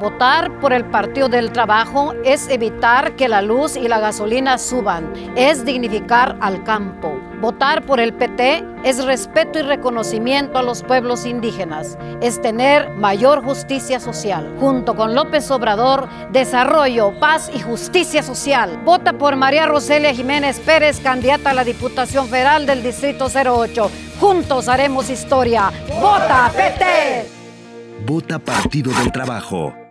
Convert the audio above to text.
Votar por el Partido del Trabajo es evitar que la luz y la gasolina suban, es dignificar al campo. Votar por el PT es respeto y reconocimiento a los pueblos indígenas, es tener mayor justicia social. Junto con López Obrador, desarrollo, paz y justicia social. Vota por María Roselia Jiménez Pérez, candidata a la Diputación Federal del Distrito 08. Juntos haremos historia. ¡Vota PT! Vota Partido del Trabajo.